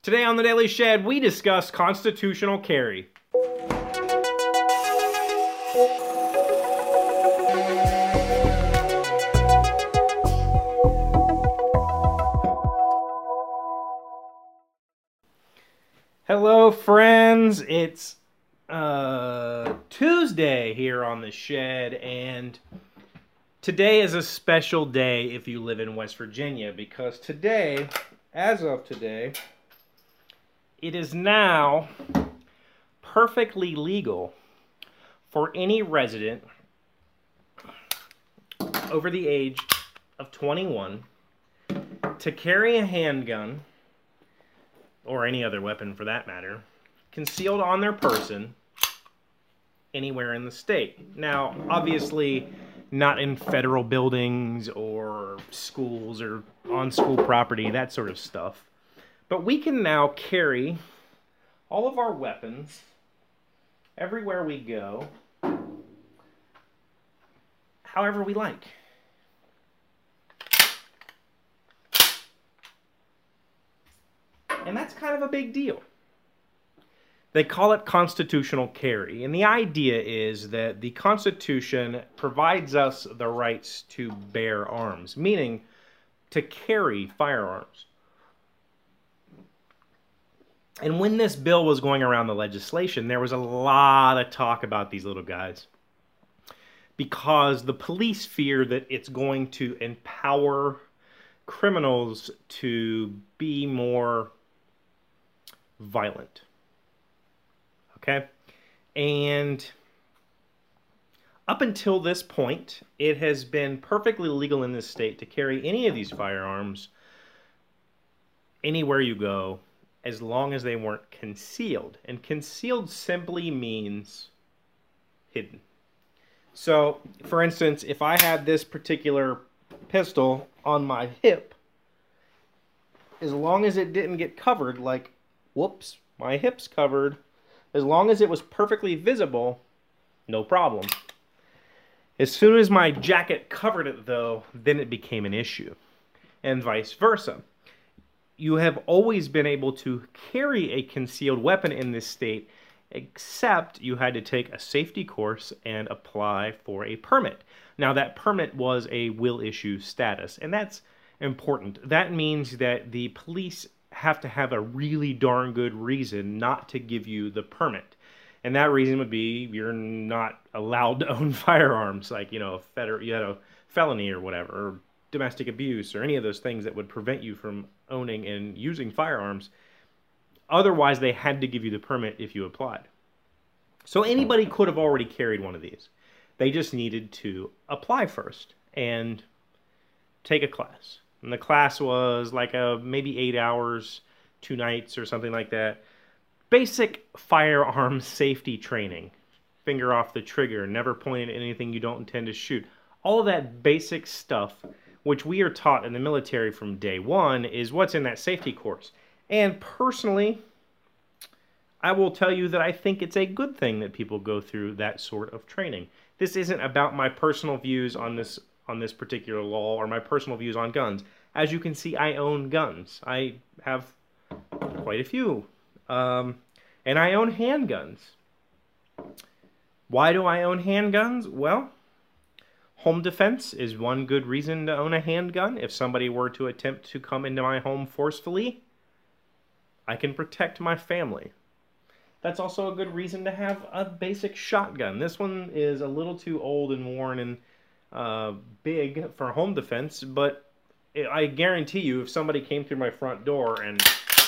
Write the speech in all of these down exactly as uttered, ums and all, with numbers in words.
Today on The Daily Shed, we discuss constitutional carry. Hello, friends. It's uh, Tuesday here on The Shed, and today is a special day if you live in West Virginia, because today, as of today, it is now perfectly legal for any resident over the age of twenty-one to carry a handgun, or any other weapon for that matter, concealed on their person anywhere in the state. Now, obviously, not in federal buildings or schools or on school property, that sort of stuff. But we can now carry all of our weapons everywhere we go, however we like. And that's kind of a big deal. They call it constitutional carry, and the idea is that the Constitution provides us the rights to bear arms, meaning to carry firearms. And when this bill was going around the legislation, there was a lot of talk about these little guys, because the police fear that it's going to empower criminals to be more violent. Okay? And up until this point, it has been perfectly legal in this state to carry any of these firearms anywhere you go, as long as they weren't concealed. And concealed simply means hidden. So, for instance, if I had this particular pistol on my hip, as long as it didn't get covered, like, whoops, my hip's covered, as long as it was perfectly visible, no problem. As soon as my jacket covered it, though, then it became an issue, and vice versa. You have always been able to carry a concealed weapon in this state, except you had to take a safety course and apply for a permit. Now, that permit was a will issue status, and that's important. That means that the police have to have a really darn good reason not to give you the permit. And that reason would be you're not allowed to own firearms, like, you know, a feder- you had a felony or whatever, or domestic abuse, or any of those things that would prevent you from owning and using firearms. Otherwise, they had to give you the permit if you applied. So anybody could have already carried one of these. They just needed to apply first and take a class. And the class was like a maybe eight hours, two nights or something like that. Basic firearm safety training. Finger off the trigger, never point at anything you don't intend to shoot. All of that basic stuff, which we are taught in the military from day one, is what's in that safety course. And personally, I will tell you that I think it's a good thing that people go through that sort of training. This isn't about my personal views on this on this particular law or my personal views on guns. As you can see, I own guns. I have quite a few. Um, and I own handguns. Why do I own handguns? Well, home defense is one good reason to own a handgun. If somebody were to attempt to come into my home forcefully, I can protect my family. That's also a good reason to have a basic shotgun. This one is a little too old and worn and uh, big for home defense, but I guarantee you, if somebody came through my front door and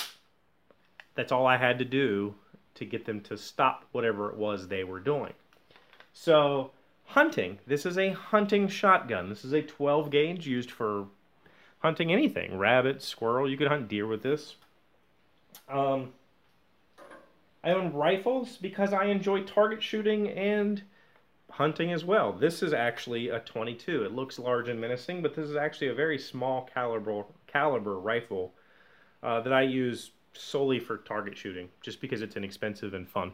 that's all I had to do to get them to stop whatever it was they were doing. So, hunting. This is a hunting shotgun. This is a twelve gauge used for hunting anything. Rabbit, squirrel. You could hunt deer with this. Um, I own rifles because I enjoy target shooting and hunting as well. This is actually a twenty-two. It looks large and menacing, but this is actually a very small caliber caliber rifle uh, that I use solely for target shooting, just because it's inexpensive and fun.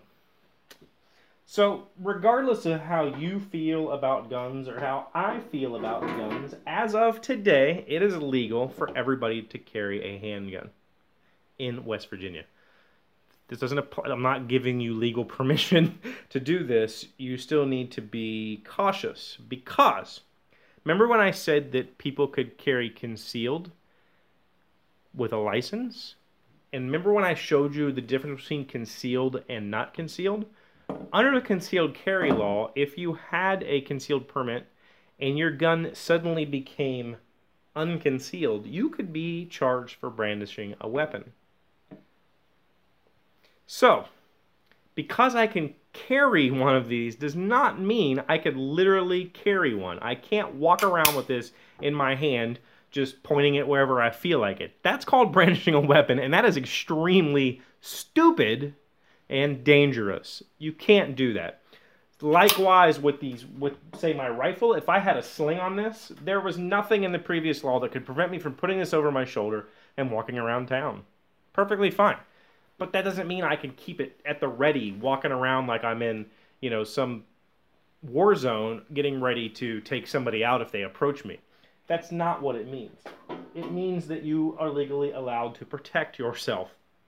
So, regardless of how you feel about guns or how I feel about guns, as of today, it is legal for everybody to carry a handgun. in West Virginia. This doesn't apply. I'm not giving you legal permission to do this. You still need to be cautious because remember when I said that people could carry concealed with a license? And remember when I showed you the difference between concealed and not concealed? Under the concealed carry law, if you had a concealed permit and your gun suddenly became unconcealed, you could be charged for brandishing a weapon. So, because I can carry one of these does not mean I could literally carry one. I can't walk around with this in my hand just pointing it wherever I feel like it. That's called brandishing a weapon, and that is extremely stupid and dangerous. You can't do that. Likewise with these, with say my rifle, if I had a sling on this, there was nothing in the previous law that could prevent me from putting this over my shoulder and walking around town. Perfectly fine. But that doesn't mean I can keep it at the ready, walking around like I'm in, you know, some war zone getting ready to take somebody out if they approach me. That's not what it means. It means that you are legally allowed to protect yourself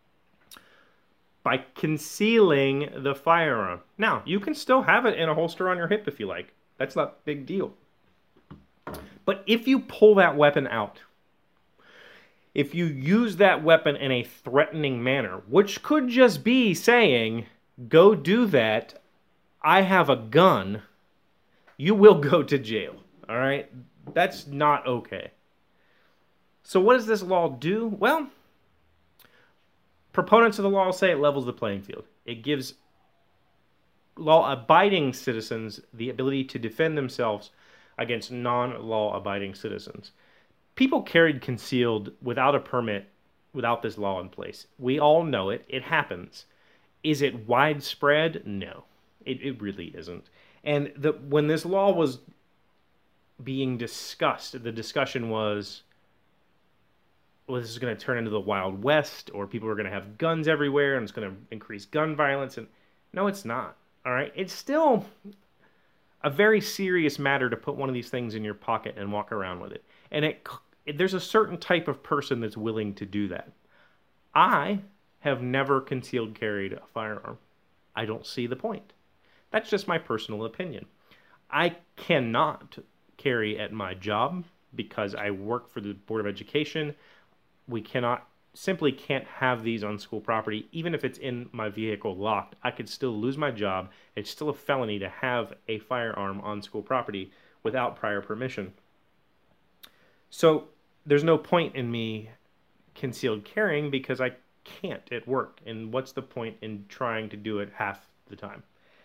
by concealing the firearm. Now, you can still have it in a holster on your hip if you like. That's not a big deal. But if you pull that weapon out, if you use that weapon in a threatening manner, which could just be saying, go do that, I have a gun, you will go to jail, all right? That's not okay. So what does this law do? Well, proponents of the law say it levels the playing field. It gives law-abiding citizens the ability to defend themselves against non-law-abiding citizens. People carried concealed without a permit, without this law in place. We all know it. It happens. Is it widespread? No. It, it really isn't. And the, when this law was being discussed, the discussion was, well, this is going to turn into the Wild West, or people are going to have guns everywhere, and it's going to increase gun violence. And no, it's not. All right? It's still a very serious matter to put one of these things in your pocket and walk around with it. And it, there's a certain type of person that's willing to do that. I have never concealed carried a firearm. I don't see the point. That's just my personal opinion. I cannot carry at my job because I work for the Board of Education. We cannot, simply can't have these on school property. Even if it's in my vehicle locked, I could still lose my job. It's still a felony to have a firearm on school property without prior permission. So there's no point in me concealed carrying because I can't at work. And what's the point in trying to do it half the time?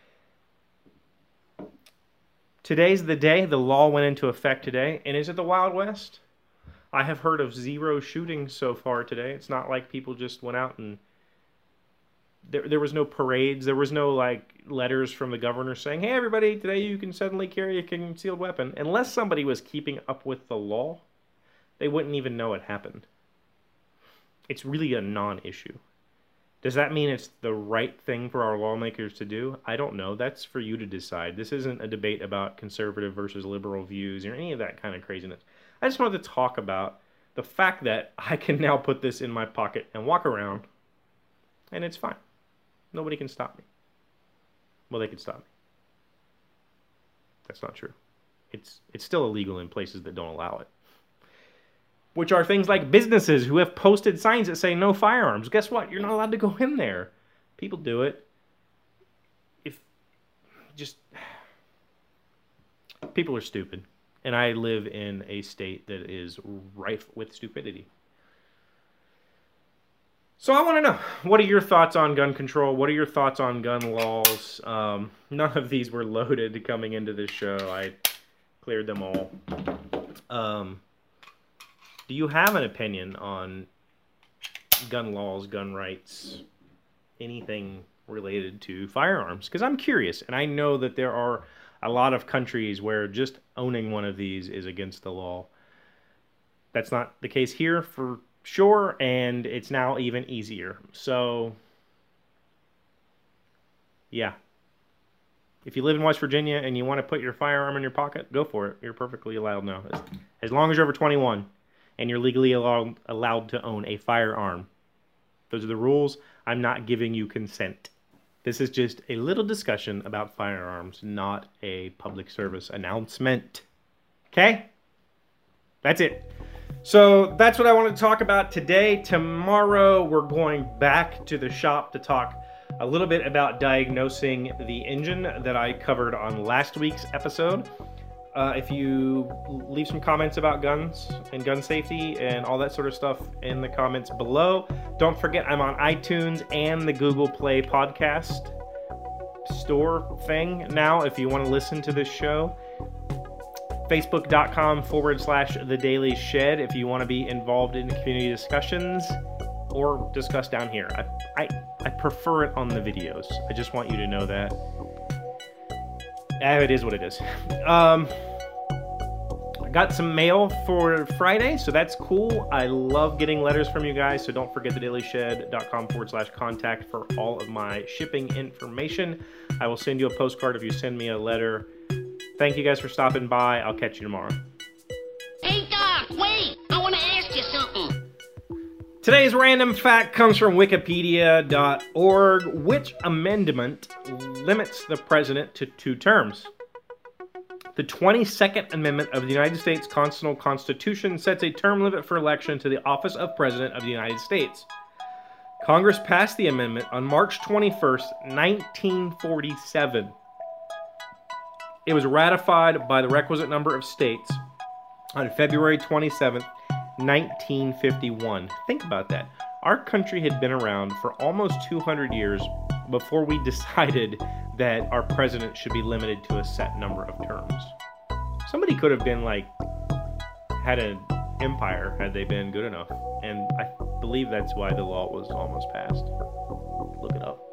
Today's the day. The law went into effect today. And is it the Wild West? I have heard of zero shootings so far today. It's not like people just went out and there, there was no parades. There was no like letters from the governor saying, hey, everybody, today you can suddenly carry a concealed weapon. Unless somebody was keeping up with the law, they wouldn't even know it happened. It's really a non-issue. Does that mean it's the right thing for our lawmakers to do? I don't know. That's for you to decide. This isn't a debate about conservative versus liberal views or any of that kind of craziness. I just wanted to talk about the fact that I can now put this in my pocket and walk around, and it's fine. Nobody can stop me. Well, they could stop me. That's not true. It's, it's still illegal in places that don't allow it. Which are things like businesses who have posted signs that say no firearms. Guess what? You're not allowed to go in there. People do it. If just people are stupid. And I live in a state that is rife with stupidity. So I want to know, what are your thoughts on gun control? What are your thoughts on gun laws? Um, none of these were loaded coming into this show. I cleared them all. Um... Do you have an opinion on gun laws, gun rights, anything related to firearms? Because I'm curious, and I know that there are a lot of countries where just owning one of these is against the law. That's not the case here for sure, and it's now even easier. So, yeah. If you live in West Virginia and you want to put your firearm in your pocket, go for it. You're perfectly allowed now. As, as long as you're over twenty-one. And you're legally allowed, allowed to own a firearm. Those are the rules. I'm not giving you consent. This is just a little discussion about firearms, not a public service announcement. Okay? That's it. So that's what I want to talk about today. Tomorrow, we're going back to the shop to talk a little bit about diagnosing the engine that I covered on last week's episode. Uh, if you leave some comments about guns and gun safety and all that sort of stuff in the comments below. Don't forget, I'm on iTunes and the Google Play podcast store thing now if you want to listen to this show. Facebook.com forward slash The Daily Shed if you want to be involved in community discussions or discuss down here. I, I, I prefer it on the videos. I just want you to know that. It is what it is. Um, I got some mail for Friday, so that's cool. I love getting letters from you guys, so don't forget thedailyshed.com forward slash contact for all of my shipping information. I will send you a postcard if you send me a letter. Thank you guys for stopping by. I'll catch you tomorrow. Hey, Doc, wait! I want to ask you something. Today's random fact comes from wikipedia dot org. Which amendment limits the president to two terms? The twenty-second Amendment of the United States Constitutional Constitution sets a term limit for election to the office of President of the United States. Congress passed the amendment on March twenty-first, nineteen forty-seven. It was ratified by the requisite number of states on February twenty-seventh, nineteen fifty-one. Think about that. Our country had been around for almost two hundred years before we decided that our president should be limited to a set number of terms. Somebody could have been like, had an empire had they been good enough. And I believe that's why the law was almost passed. Look it up.